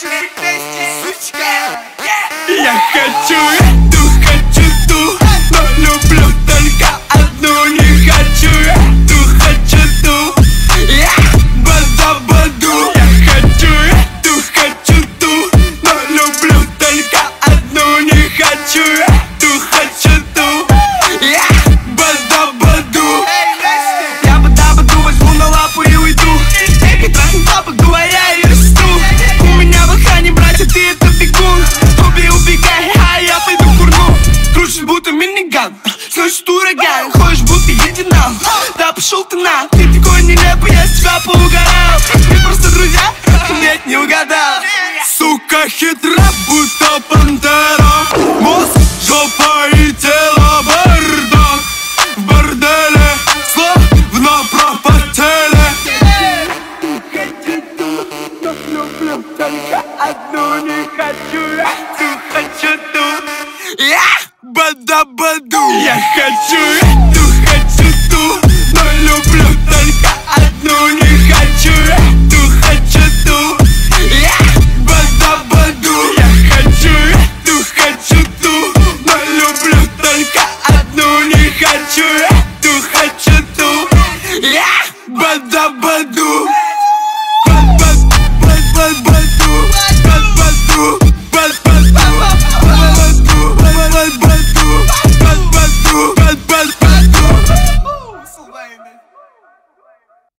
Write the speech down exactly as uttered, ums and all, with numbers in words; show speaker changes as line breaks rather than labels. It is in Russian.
хочешь быть вместе, сучка?
Я хочу эту, хочу ту, но люблю только одну. Не хочу эту, хочу ту, бада-баду. Я хочу эту, хочу ту, но люблю только одну. Не хочу эту, хочу ту, бада-баду. Я бада-баду возьму на лапу и уйду. Эй, трахнет папа, говоря и расту. У меня в охране, братья, ты это бегун. Уби, убегай, а я пойду курну. Крутишь будто миниган, сносит ураган. Ходишь будто единал, да пошел ты на. Ты такой нелепый, я с тебя поугарал. Мы просто друзья, нет, не угадал. Сука хитра, будто пантера. Мозг, жопа и тело бардак. В борделе, словно пропотели. Но люблю только одну. Не хочу эту, хочу ту, бада-баду. Я хочу эту, хочу ту, но люблю только одну. Не